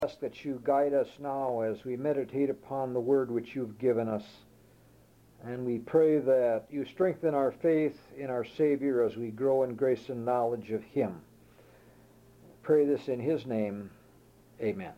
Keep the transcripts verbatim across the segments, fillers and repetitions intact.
ask that you guide us now as we meditate upon the word which you've given us. And we pray that you strengthen our faith in our Savior as we grow in grace and knowledge of him. Pray this in his name. Amen.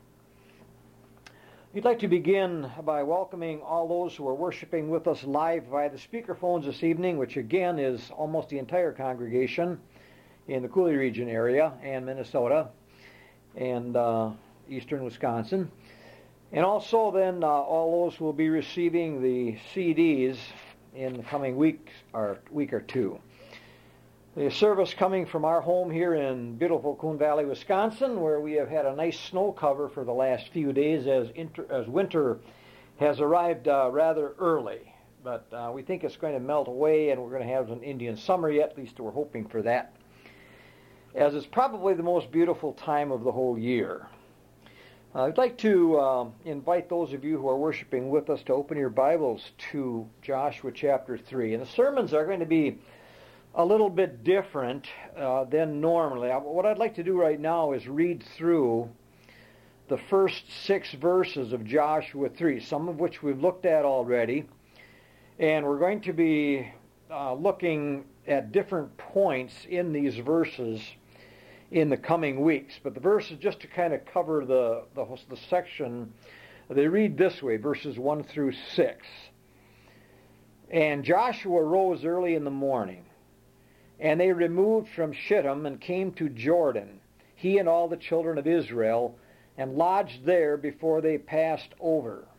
We'd like to begin by welcoming all those who are worshiping with us live via the speakerphones this evening, which again is almost the entire congregation in the Cooley region area and Minnesota and uh, eastern Wisconsin. And also then uh, all those who will be receiving the C Ds in the coming week or week or two. The service coming from our home here in beautiful Coon Valley, Wisconsin, where we have had a nice snow cover for the last few days as, inter, as winter has arrived uh, rather early. But uh, we think it's going to melt away and we're going to have an Indian summer yet, at least we're hoping for that, as it's probably the most beautiful time of the whole year. Uh, I'd like to uh, invite those of you who are worshiping with us to open your Bibles to Joshua chapter three. And the sermons are going to be a little bit different uh, than normally. What I'd like to do right now is read through the first six verses of Joshua three, some of which we've looked at already. And we're going to be uh, looking at different points in these verses in the coming weeks. But the verses, just to kind of cover the, the, the section, they read this way, verses one through six. And Joshua rose early in the morning, and they removed from Shittim and came to Jordan, he and all the children of Israel, and lodged there before they passed over.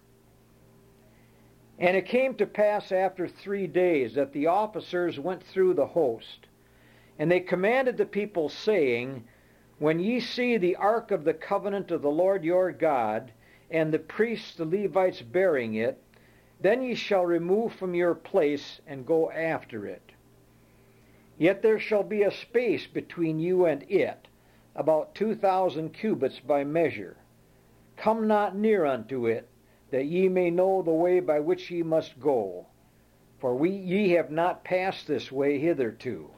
And it came to pass after three days that the officers went through the host, and they commanded the people, saying, When ye see the ark of the covenant of the Lord your God, and the priests the Levites bearing it, then ye shall remove from your place and go after it. Yet there shall be a space between you and it, about two thousand cubits by measure. Come not near unto it, that ye may know the way by which ye must go. For we ye have not passed this way hitherto.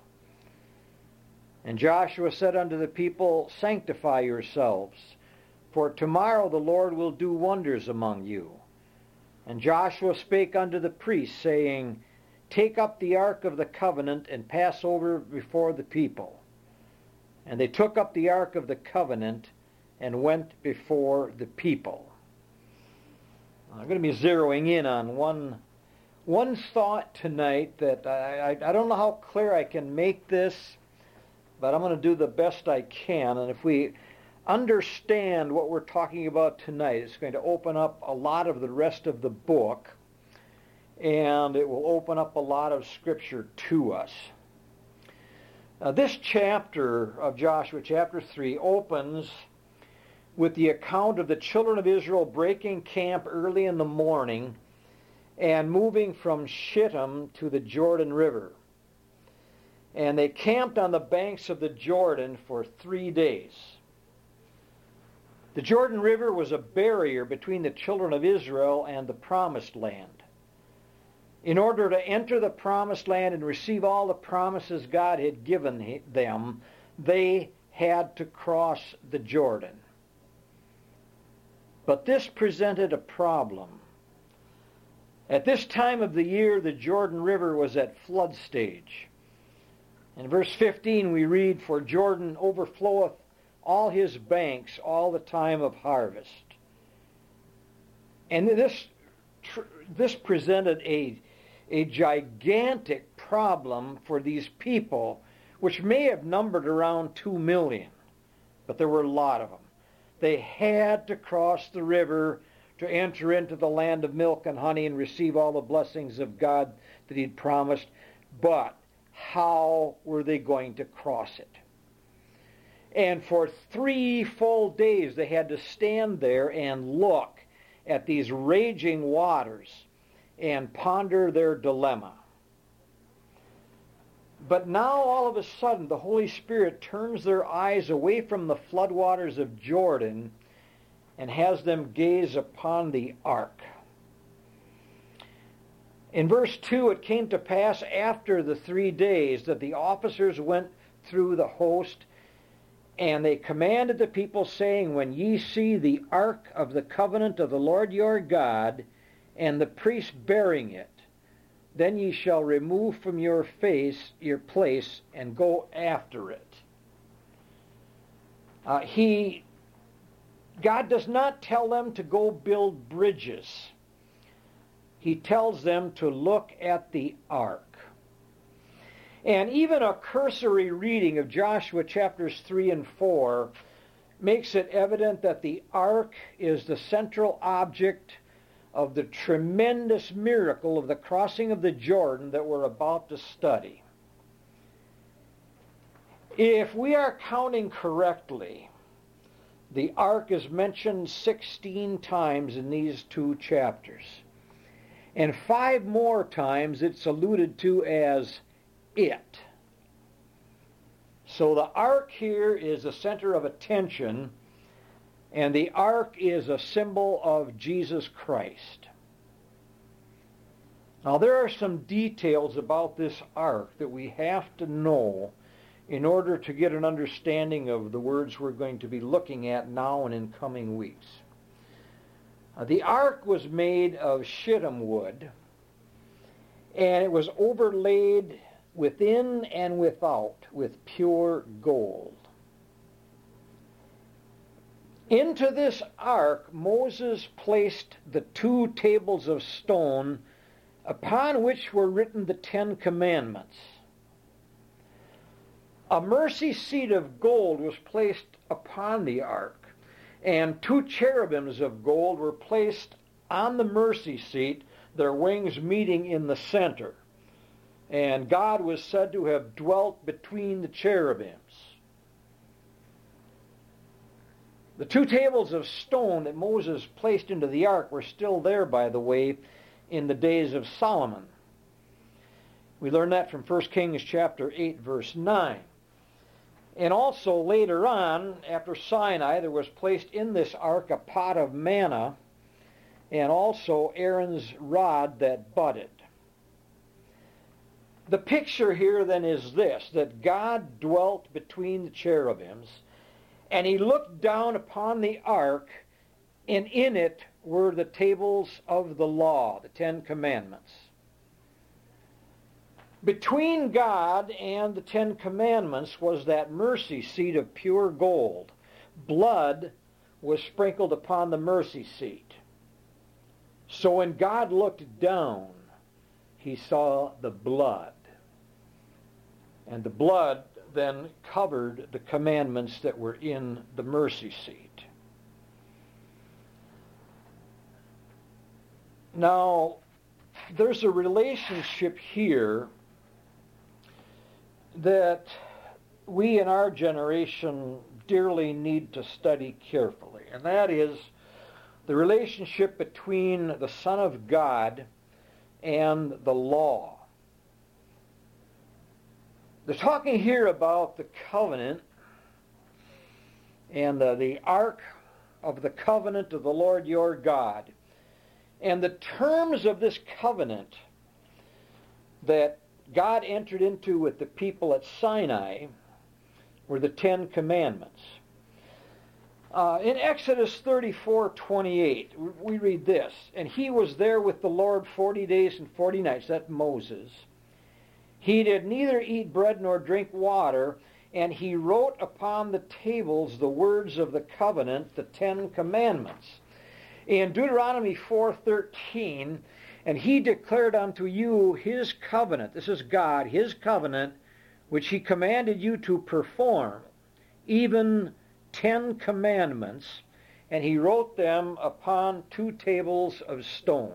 And Joshua said unto the people, Sanctify yourselves, for tomorrow the Lord will do wonders among you. And Joshua spake unto the priests, saying, Take up the ark of the covenant, and pass over before the people. And they took up the ark of the covenant, and went before the people. I'm going to be zeroing in on one, one thought tonight that I, I, I don't know how clear I can make this, but I'm going to do the best I can. And if we understand what we're talking about tonight, it's going to open up a lot of the rest of the book, and it will open up a lot of Scripture to us. Now, this chapter of Joshua, chapter three, opens with the account of the children of Israel breaking camp early in the morning and moving from Shittim to the Jordan River. And they camped on the banks of the Jordan for three days. The Jordan River was a barrier between the children of Israel and the Promised Land. In order to enter the Promised Land and receive all the promises God had given them, they had to cross the Jordan. But this presented a problem. At this time of the year, the Jordan River was at flood stage. In verse fifteen we read, For Jordan overfloweth all his banks all the time of harvest. And this, this presented a, a gigantic problem for these people, which may have numbered around two million, but there were a lot of them. They had to cross the river to enter into the land of milk and honey and receive all the blessings of God that he'd promised. But how were they going to cross it? And for three full days they had to stand there and look at these raging waters and ponder their dilemma. But now all of a sudden the Holy Spirit turns their eyes away from the floodwaters of Jordan and has them gaze upon the ark. In verse two, it came to pass after the three days that the officers went through the host, And they commanded the people, saying, When ye see the ark of the covenant of the Lord your God, and the priests bearing it, then ye shall remove from your face your place, and go after it. Uh, he, God does not tell them to go build bridges. He tells them to look at the ark. And even a cursory reading of Joshua chapters three and four makes it evident that the ark is the central object of the tremendous miracle of the crossing of the Jordan that we're about to study. If we are counting correctly, the ark is mentioned sixteen times in these two chapters. And five more times it's alluded to as it. So the ark here is the center of attention, and the ark is a symbol of Jesus Christ. Now there are some details about this ark that we have to know in order to get an understanding of the words we're going to be looking at now and in coming weeks. Uh, the ark was made of shittim wood, and it was overlaid within and without with pure gold. Into this ark Moses placed the two tables of stone upon which were written the Ten Commandments. A mercy seat of gold was placed upon the ark, and two cherubims of gold were placed on the mercy seat, their wings meeting in the center. And God was said to have dwelt between the cherubims. The two tables of stone that Moses placed into the ark were still there, by the way, in the days of Solomon. We learn that from First Kings chapter eight, verse nine. And also later on, after Sinai, there was placed in this ark a pot of manna, and also Aaron's rod that budded. The picture here then is this, that God dwelt between the cherubims, and he looked down upon the ark, and in it were the tables of the law, the Ten Commandments. Between God and the Ten Commandments was that mercy seat of pure gold. Blood was sprinkled upon the mercy seat. So when God looked down, he saw the blood. And the blood then covered the commandments that were in the mercy seat. Now, there's a relationship here that we in our generation dearly need to study carefully, and that is the relationship between the Son of God and the law. They're talking here about the covenant and uh, the ark of the covenant of the Lord your God. And the terms of this covenant that God entered into with the people at Sinai were the Ten Commandments. Uh, in Exodus thirty-four twenty-eight, we read this, And he was there with the Lord forty days and forty nights, that's Moses. He did neither eat bread nor drink water, and he wrote upon the tables the words of the covenant, the Ten Commandments. In Deuteronomy four thirteen, And he declared unto you his covenant, this is God, his covenant, which he commanded you to perform, even ten commandments, and he wrote them upon two tables of stone.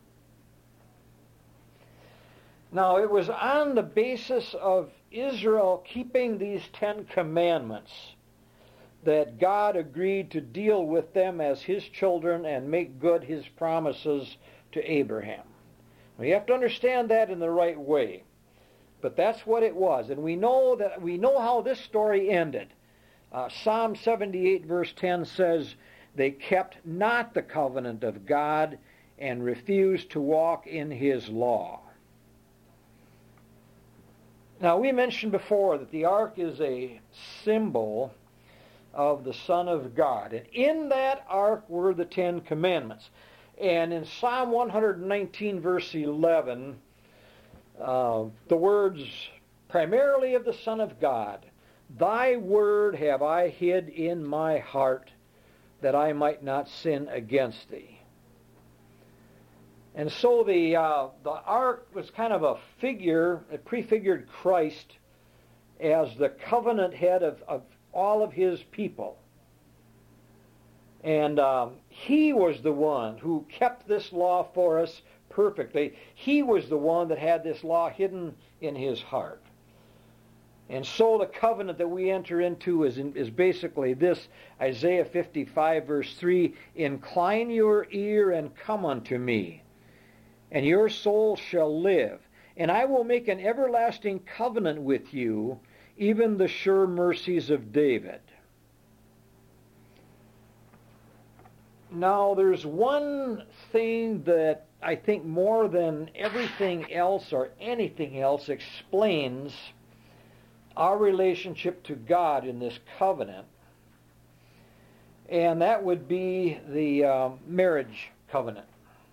Now, it was on the basis of Israel keeping these Ten Commandments that God agreed to deal with them as his children and make good his promises to Abraham. Now, you have to understand that in the right way. But that's what it was. And we know that we know how this story ended. Uh, Psalm seventy-eight verse ten says, They kept not the covenant of God and refused to walk in his law. Now, we mentioned before that the ark is a symbol of the Son of God. And in that ark were the Ten Commandments. And in Psalm one nineteen, verse eleven, uh, the words primarily of the Son of God, "Thy word have I hid in my heart, that I might not sin against thee." And so the uh, the ark was kind of a figure, it prefigured Christ as the covenant head of, of all of his people. And um, he was the one who kept this law for us perfectly. He was the one that had this law hidden in his heart. And so the covenant that we enter into is, is basically this, Isaiah fifty-five, verse three, "Incline your ear and come unto me, and your soul shall live. And I will make an everlasting covenant with you, even the sure mercies of David." Now, there's one thing that I think more than everything else or anything else explains our relationship to God in this covenant, and that would be the uh, marriage covenant.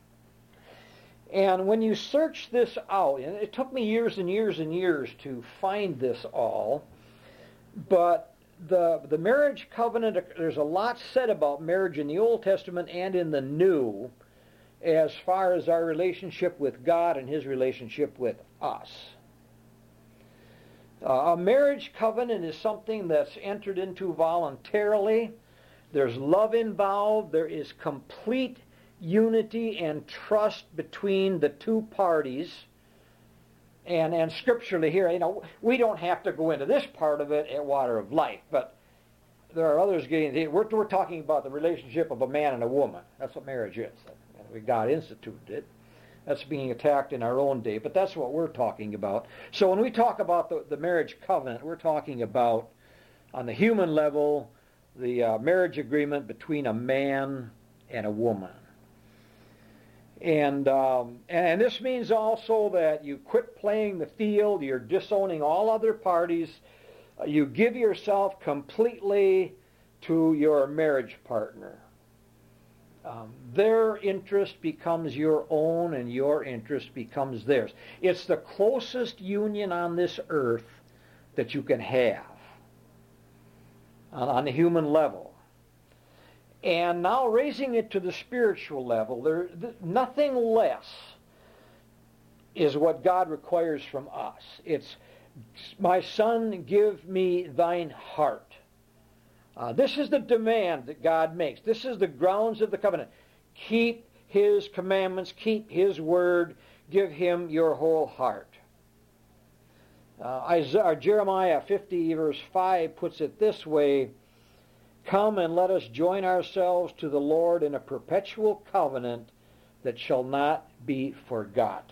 And when you search this out, and it took me years and years and years to find this all, but the the marriage covenant, there's a lot said about marriage in the Old Testament and in the New as far as our relationship with God and his relationship with us. Uh, a marriage covenant is something that's entered into voluntarily. There's love involved. There is complete unity and trust between the two parties. And and scripturally here, you know, we don't have to go into this part of it at Water of Life, but there are others getting into it. We're, we're talking about the relationship of a man and a woman. That's what marriage is. God instituted it. That's being attacked in our own day, but that's what we're talking about. So when we talk about the, the marriage covenant, we're talking about, on the human level, the uh, marriage agreement between a man and a woman. And um, and this means also that you quit playing the field, you're disowning all other parties, uh, you give yourself completely to your marriage partner. Um, their interest becomes your own and your interest becomes theirs. It's the closest union on this earth that you can have on, on the human level. And now raising it to the spiritual level, there th- nothing less is what God requires from us. It's, "My son, give me thine heart." Uh, this is the demand that God makes. This is the grounds of the covenant. Keep his commandments, keep his word, give him your whole heart. Uh, Isaiah, Jeremiah fifty, verse five puts it this way, "Come and let us join ourselves to the Lord in a perpetual covenant that shall not be forgotten."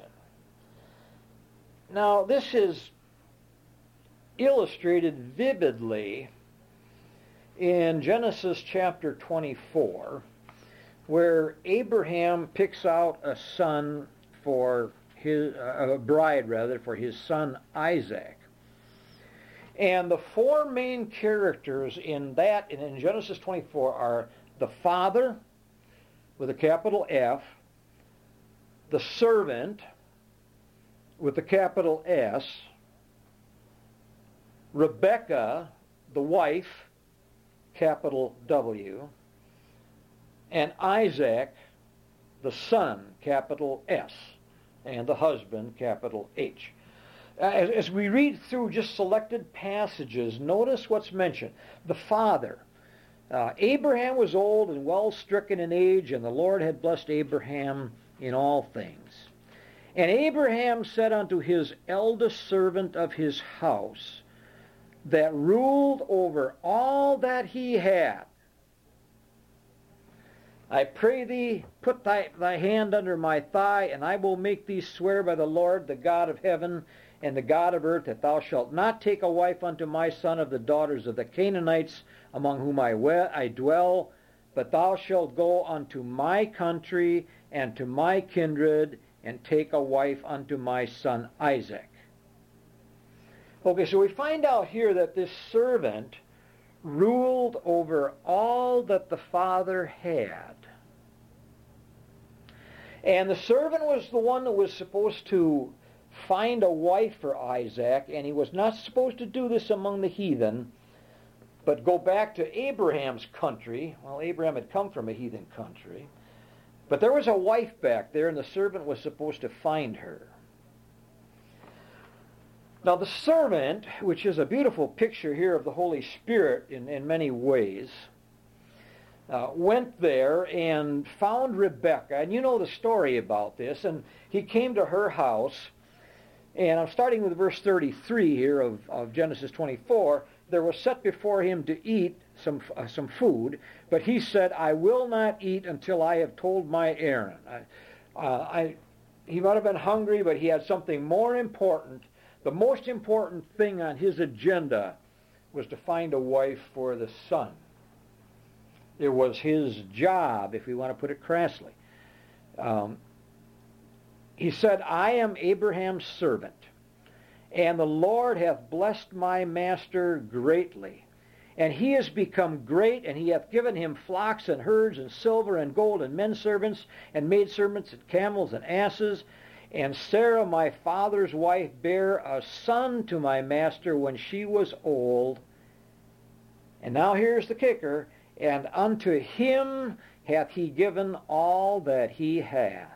Now, this is illustrated vividly in Genesis chapter twenty-four, where Abraham picks out a son for his, uh, a bride rather, for his son Isaac. And the four main characters in that, in Genesis twenty-four, are the father, with a capital F, the servant, with a capital S, Rebekah, the wife, capital W, and Isaac, the son, capital S, and the husband, capital H. As, as we read through just selected passages, notice what's mentioned. The father. Uh, Abraham was old and well stricken in age, and the Lord had blessed Abraham in all things. And Abraham said unto his eldest servant of his house, that ruled over all that he had, "I pray thee, put thy, thy hand under my thigh, and I will make thee swear by the Lord, the God of heaven and the God of earth, that thou shalt not take a wife unto my son of the daughters of the Canaanites, among whom I, we- I dwell, but thou shalt go unto my country and to my kindred, and take a wife unto my son Isaac." Okay, so we find out here that this servant ruled over all that the father had. And the servant was the one that was supposed to find a wife for Isaac, and he was not supposed to do this among the heathen, but go back to Abraham's country. Well, Abraham had come from a heathen country. But there was a wife back there, and the servant was supposed to find her. Now the servant, which is a beautiful picture here of the Holy Spirit in, in many ways, uh, went there and found Rebekah. And you know the story about this. And he came to her house. And I'm starting with verse thirty-three here of, of Genesis twenty-four. There was set before him to eat some uh, some food, but he said, I will not eat until I have told my errand. I, uh, I, he might have been hungry, but he had something more important. The most important thing on his agenda was to find a wife for the son. It was his job, if we want to put it crassly. Um, he said, I am Abraham's servant, and the Lord hath blessed my master greatly. And he has become great, and he hath given him flocks and herds and silver and gold and men servants and maidservants and camels and asses. And Sarah, my father's wife, bare a son to my master when she was old. And now here's the kicker. And unto him hath he given all that he hath.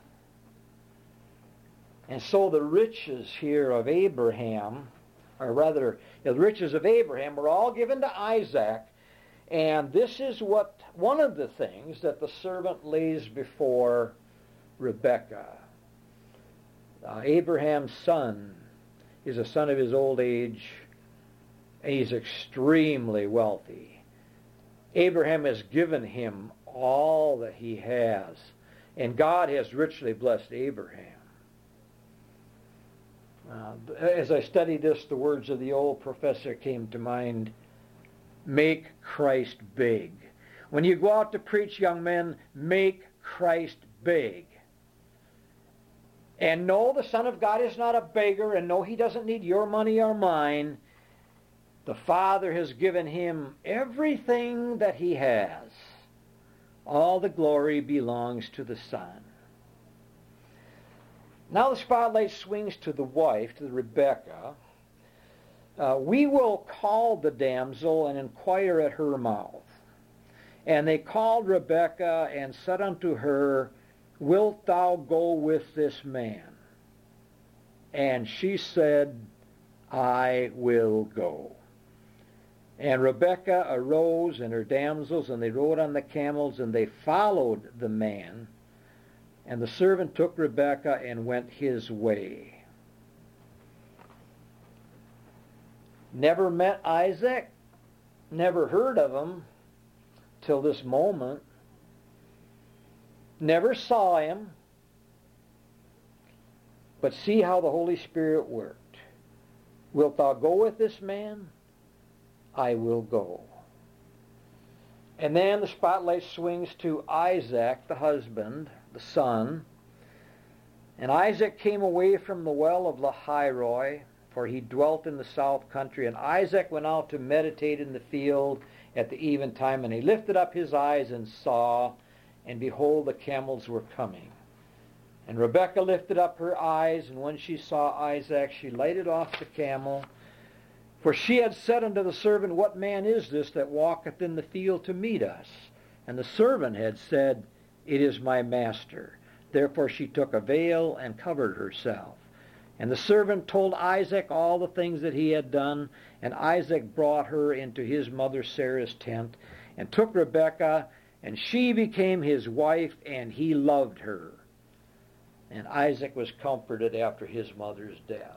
And so the riches here of Abraham, or rather, the riches of Abraham were all given to Isaac. And this is what one of the things that the servant lays before Rebekah. Uh, Abraham's son is a son of his old age, and he's extremely wealthy. Abraham has given him all that he has, and God has richly blessed Abraham. Uh, as I studied this, the words of the old professor came to mind. Make Christ big. When you go out to preach, young men, make Christ big. And no, the Son of God is not a beggar, and no, he doesn't need your money or mine. The Father has given him everything that he has. All the glory belongs to the Son. Now the spotlight swings to the wife, to Rebekah. Uh, we will call the damsel and inquire at her mouth. And they called Rebekah and said unto her, Wilt thou go with this man? And she said, I will go. And Rebekah arose and her damsels, and they rode on the camels, and they followed the man. And the servant took Rebekah and went his way. Never met Isaac, never heard of him till this moment. Never saw him, but see how the Holy Spirit worked. Wilt thou go with this man? I will go. And then the spotlight swings to Isaac, the husband, the son. And Isaac came away from the well of Lahairoi, for he dwelt in the south country. And Isaac went out to meditate in the field at the eventime, and he lifted up his eyes and saw, and behold, the camels were coming. And Rebekah lifted up her eyes, and when she saw Isaac, she lighted off the camel. For she had said unto the servant, What man is this that walketh in the field to meet us? And the servant had said, It is my master. Therefore she took a veil and covered herself. And the servant told Isaac all the things that he had done. And Isaac brought her into his mother Sarah's tent, and took Rebekah, and she became his wife, and he loved her. And Isaac was comforted after his mother's death.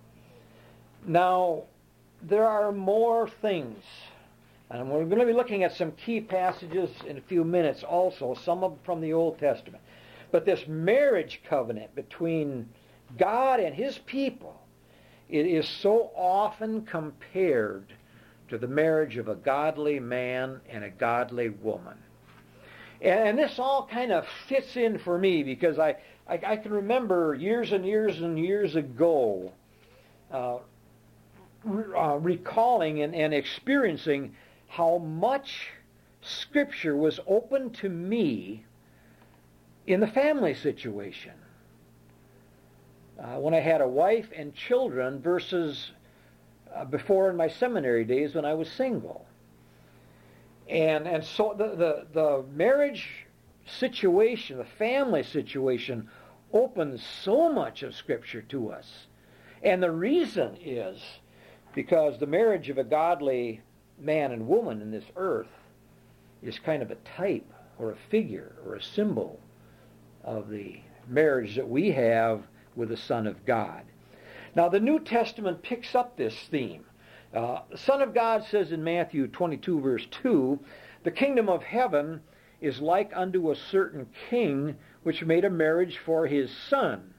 Now, there are more things. And we're going to be looking at some key passages in a few minutes also, some of them from the Old Testament. But this marriage covenant between God and his people, it is so often compared to the marriage of a godly man and a godly woman. And this all kind of fits in for me because I, I, I can remember years and years and years ago uh, re- uh, recalling and, and experiencing how much Scripture was open to me in the family situation. Uh, when I had a wife and children versus uh, before in my seminary days when I was single. And and so the, the, the marriage situation, the family situation, opens so much of Scripture to us. And the reason is because the marriage of a godly man and woman in this earth is kind of a type or a figure or a symbol of the marriage that we have with the Son of God. Now, the New Testament picks up this theme. Uh, the Son of God says in Matthew twenty-two, verse two, "The kingdom of heaven is like unto a certain king which made a marriage for his son."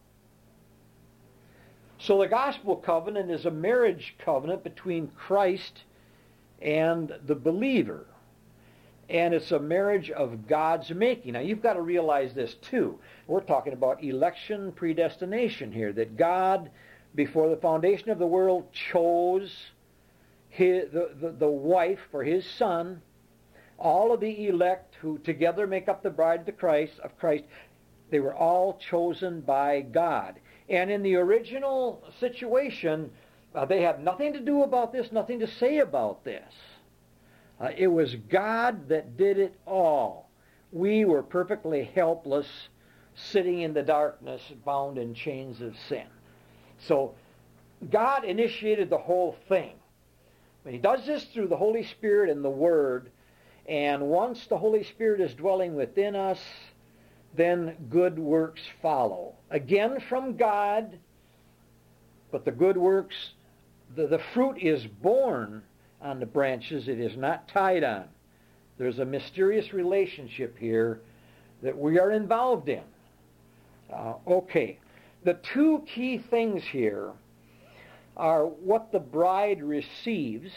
So the gospel covenant is a marriage covenant between Christ and the believer. And it's a marriage of God's making. Now, you've got to realize this, too. We're talking about election predestination here, that God, before the foundation of the world, chose his, the, the, the wife for his son. All of the elect who together make up the bride of the Christ, of Christ, they were all chosen by God. And in the original situation, uh, they had nothing to do about this, nothing to say about this. Uh, it was God that did it all. We were perfectly helpless, sitting in the darkness, bound in chains of sin. So God initiated the whole thing. And He does this through the Holy Spirit and the Word. And once the Holy Spirit is dwelling within us, then good works follow. Again from God, but the good works, the, the fruit is born on the branches. It is not tied on. There's a mysterious relationship here that we are involved in. Uh, okay. The two key things here are what the bride receives,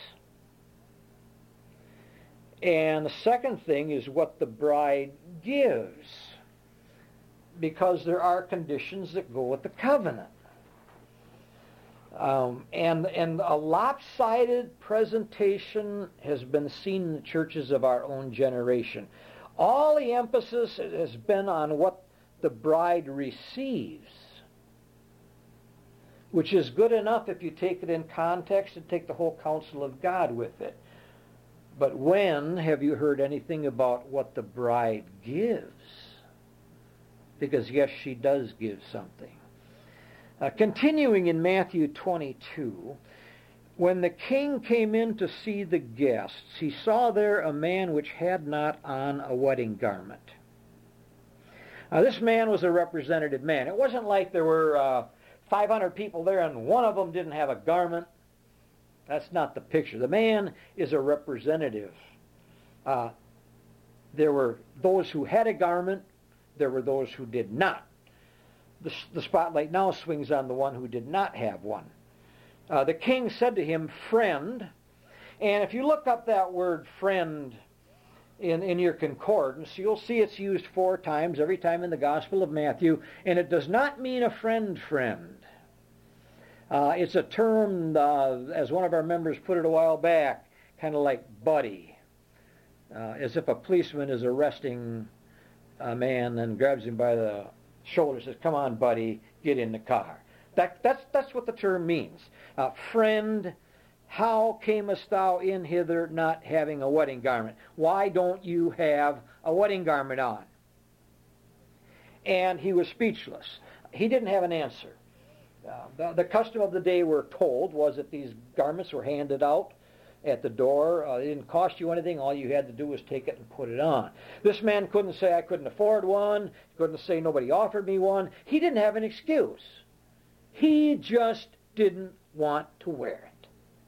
and the second thing is what the bride gives, because there are conditions that go with the covenant. Um, and, and a lopsided presentation has been seen in the churches of our own generation. All the emphasis has been on what the bride receives, which is good enough if you take it in context and take the whole counsel of God with it. But when have you heard anything about what the bride gives? Because yes, she does give something. Uh, continuing in Matthew twenty-two, when the king came in to see the guests, he saw there a man which had not on a wedding garment. Now, this man was a representative man. It wasn't like there were uh, five hundred people there and one of them didn't have a garment. That's not the picture. The man is a representative. Uh, there were those who had a garment. There were those who did not. The, the spotlight now swings on the one who did not have one. Uh, the king said to him, "Friend," and if you look up that word friend in, in your concordance, you'll see it's used four times, every time in the Gospel of Matthew, and it does not mean a friend friend. Uh, it's a term, uh, as one of our members put it a while back, kind of like buddy, uh, as if a policeman is arresting a man and grabs him by the shoulder and says, "Come on, buddy, get in the car." That, that's, that's what the term means. Uh, friend, how camest thou in hither not having a wedding garment? Why don't you have a wedding garment on? And he was speechless. He didn't have an answer. Uh, the, the custom of the day, we're told, was that these garments were handed out at the door. Uh, it didn't cost you anything. All you had to do was take it and put it on. This man couldn't say, "I couldn't afford one." He couldn't say, "Nobody offered me one." He didn't have an excuse. He just didn't want to wear it.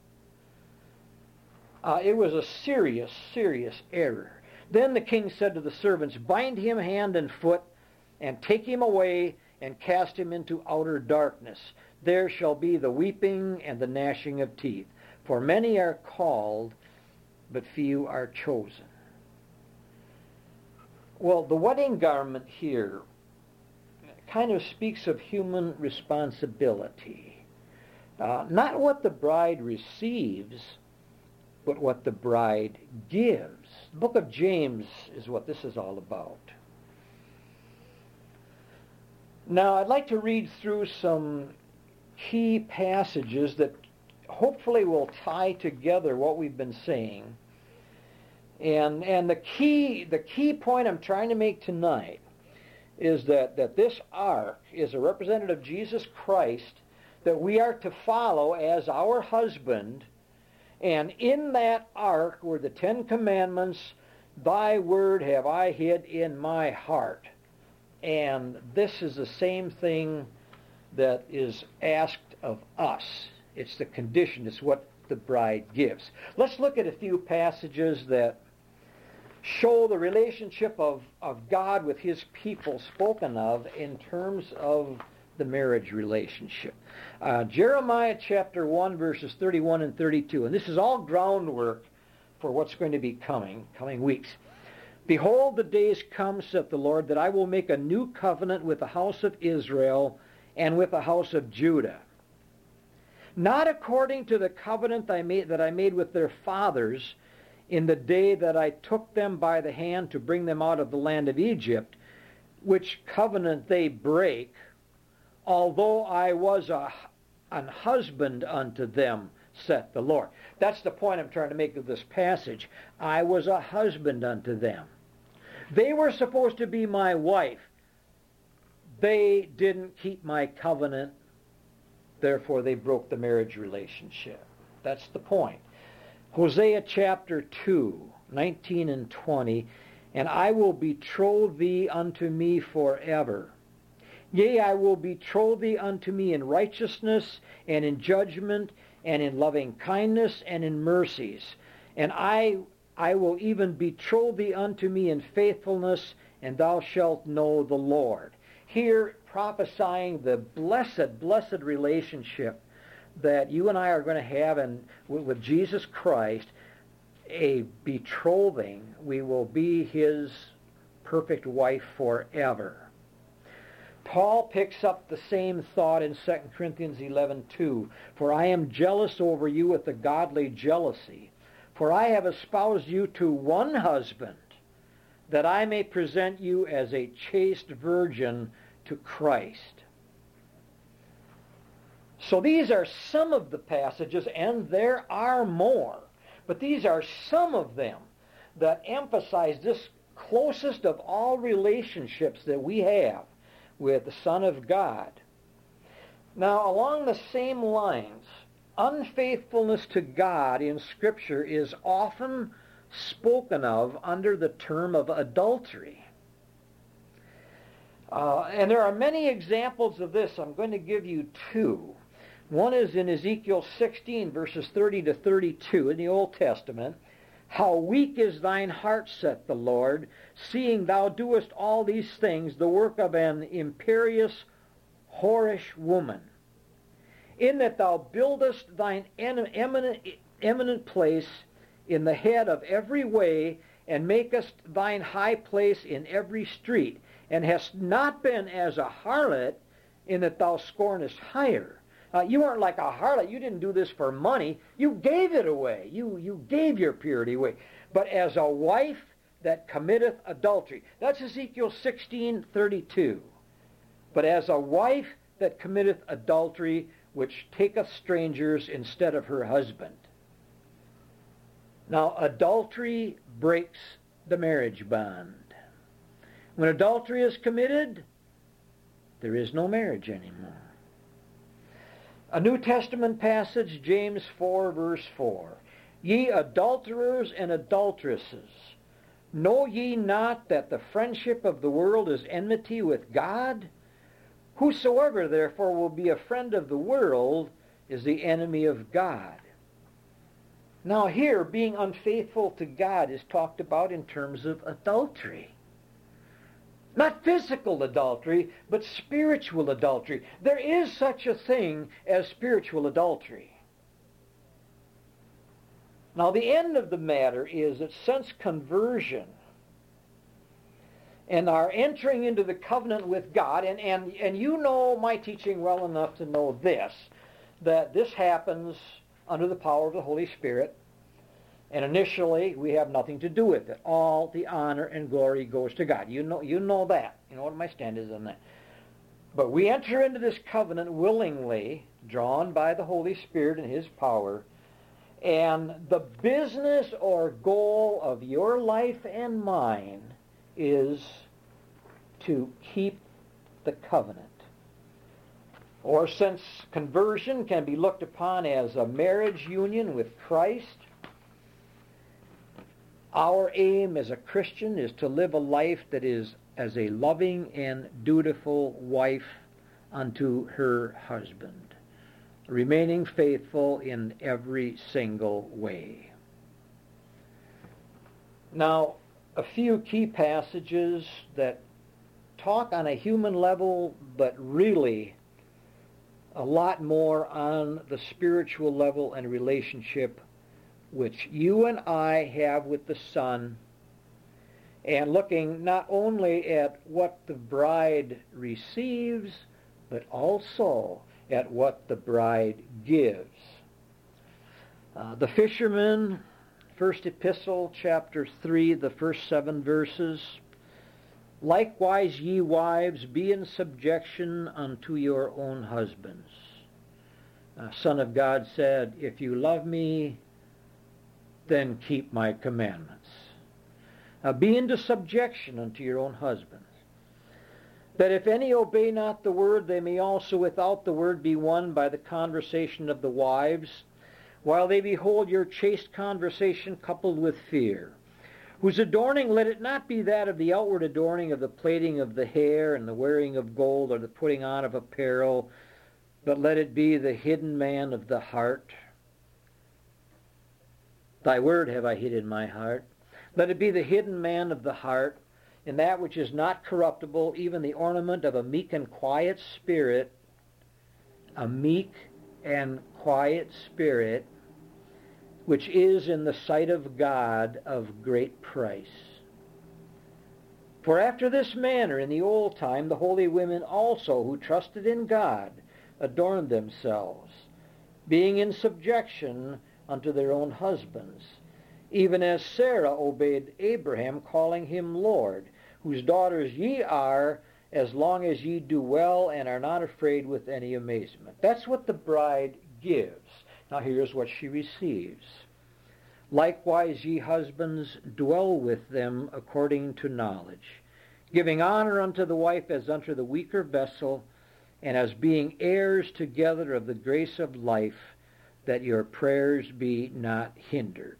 Uh, it was a serious, serious error. Then the king said to the servants, "Bind him hand and foot, and take him away, and cast him into outer darkness. There shall be the weeping and the gnashing of teeth. For many are called, but few are chosen." Well, the wedding garment here kind of speaks of human responsibility. Uh, not what the bride receives, but what the bride gives. The book of James is what this is all about. Now, I'd like to read through some key passages that hopefully will tie together what we've been saying. And and the key the key point I'm trying to make tonight is that, that this ark is a representative of Jesus Christ that we are to follow as our husband. And in that ark were the Ten Commandments, thy word have I hid in my heart. And this is the same thing that is asked of us. It's the condition. It's what the bride gives. Let's look at a few passages that show the relationship of, of God with his people spoken of in terms of the marriage relationship. Uh, Jeremiah chapter one, verses thirty-one and thirty-two. And this is all groundwork for what's going to be coming, coming weeks. Behold, the days come, saith the Lord, that I will make a new covenant with the house of Israel and with the house of Judah. Not according to the covenant I made, that I made with their fathers in the day that I took them by the hand to bring them out of the land of Egypt, which covenant they break, although I was a, an husband unto them, saith the Lord. That's the point I'm trying to make of this passage. I was a husband unto them. They were supposed to be my wife. They didn't keep my covenant. Therefore, they broke the marriage relationship. That's the point. Hosea chapter two, nineteen and twenty. And I will betroth thee unto me forever. Yea, I will betroth thee unto me in righteousness and in judgment and in loving kindness and in mercies. And I I will even betroth thee unto me in faithfulness, and thou shalt know the Lord. Here, prophesying the blessed, blessed relationship that you and I are going to have in, with Jesus Christ, a betrothing. We will be his perfect wife forever. Paul picks up the same thought in Second Corinthians eleven two. For I am jealous over you with a godly jealousy. For I have espoused you to one husband, that I may present you as a chaste virgin to Christ. So these are some of the passages, and there are more. But these are some of them that emphasize this closest of all relationships that we have with the Son of God. Now, along the same lines, unfaithfulness to God in Scripture is often spoken of under the term of adultery. Uh, and there are many examples of this. I'm going to give you two. One is in Ezekiel sixteen, verses thirty to thirty-two in the Old Testament. How weak is thine heart, saith the Lord, seeing thou doest all these things, the work of an imperious, whorish woman, in that thou buildest thine eminent, eminent place in the head of every way, and makest thine high place in every street, and hast not been as a harlot, in that thou scornest hire. Uh, you aren't like a harlot. You didn't do this for money. You gave it away. You, you gave your purity away. But as a wife that committeth adultery. That's Ezekiel sixteen thirty-two. But as a wife that committeth adultery, which taketh strangers instead of her husband. Now, adultery breaks the marriage bond. When adultery is committed, there is no marriage anymore. A New Testament passage, James four, verse four. Ye adulterers and adulteresses, know ye not that the friendship of the world is enmity with God? Whosoever therefore will be a friend of the world is the enemy of God. Now here, being unfaithful to God is talked about in terms of adultery. Not physical adultery, but spiritual adultery. There is such a thing as spiritual adultery. Now the end of the matter is that since conversion and our entering into the covenant with God, and, and, and you know my teaching well enough to know this, that this happens under the power of the Holy Spirit, And initially, we have nothing to do with it. All the honor and glory goes to God. You know, you know that. You know what my stand is on that. But we enter into this covenant willingly, drawn by the Holy Spirit and His power. And the business or goal of your life and mine is to keep the covenant. Or since conversion can be looked upon as a marriage union with Christ, our aim as a Christian is to live a life that is as a loving and dutiful wife unto her husband, remaining faithful in every single way. Now, a few key passages that talk on a human level, but really a lot more on the spiritual level and relationship which you and I have with the Son, and looking not only at what the bride receives, but also at what the bride gives. Uh, the fisherman, first epistle, chapter three, the first seven verses. Likewise, ye wives, be in subjection unto your own husbands. Uh, Son of God said, if you love me, then keep my commandments. Uh, be into subjection unto your own husbands. That if any obey not the word, they may also without the word be won by the conversation of the wives, while they behold your chaste conversation coupled with fear. Whose adorning, let it not be that of the outward adorning of the plaiting of the hair and the wearing of gold or the putting on of apparel, but let it be the hidden man of the heart. Thy word have I hid in my heart. Let it be the hidden man of the heart, in that which is not corruptible, even the ornament of a meek and quiet spirit, a meek and quiet spirit, which is in the sight of God of great price. For after this manner in the old time the holy women also, who trusted in God, adorned themselves, being in subjection unto their own husbands, even as Sarah obeyed Abraham, calling him Lord, whose daughters ye are, as long as ye do well and are not afraid with any amazement. That's what the bride gives. Now here's what she receives. Likewise, ye husbands, dwell with them according to knowledge, giving honor unto the wife as unto the weaker vessel, and as being heirs together of the grace of life, that your prayers be not hindered.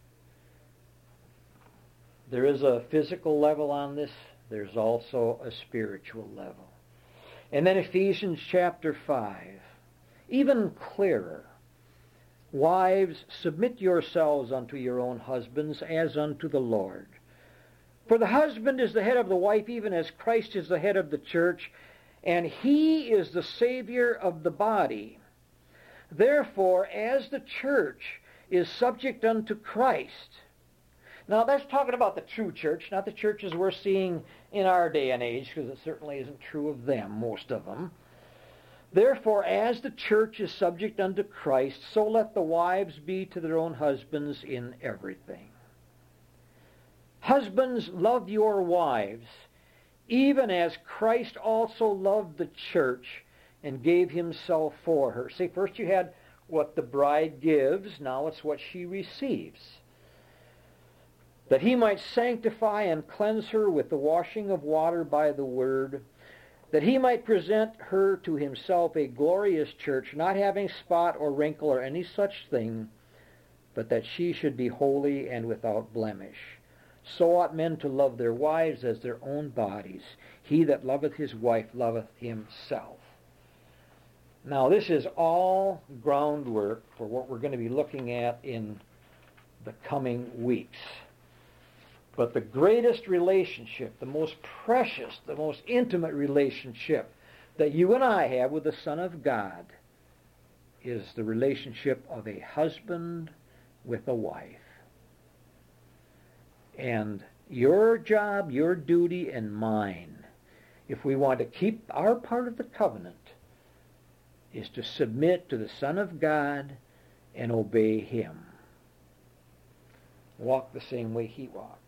There is a physical level on this. There's also a spiritual level. And then Ephesians chapter five, even clearer. Wives, submit yourselves unto your own husbands as unto the Lord. For the husband is the head of the wife, even as Christ is the head of the church, and he is the Savior of the body. Therefore, as the church is subject unto Christ. Now, that's talking about the true church, not the churches we're seeing in our day and age, because it certainly isn't true of them, most of them. Therefore, as the church is subject unto Christ, so let the wives be to their own husbands in everything. Husbands, love your wives, even as Christ also loved the church and gave himself for her. See, first you had what the bride gives, now it's what she receives. That he might sanctify and cleanse her with the washing of water by the word, that he might present her to himself a glorious church, not having spot or wrinkle or any such thing, but that she should be holy and without blemish. So ought men to love their wives as their own bodies. He that loveth his wife loveth himself. Now, this is all groundwork for what we're going to be looking at in the coming weeks. But the greatest relationship, the most precious, the most intimate relationship that you and I have with the Son of God is the relationship of a husband with a wife. And your job, your duty, and mine, if we want to keep our part of the covenant, is to submit to the Son of God and obey him. walk the same way he walked.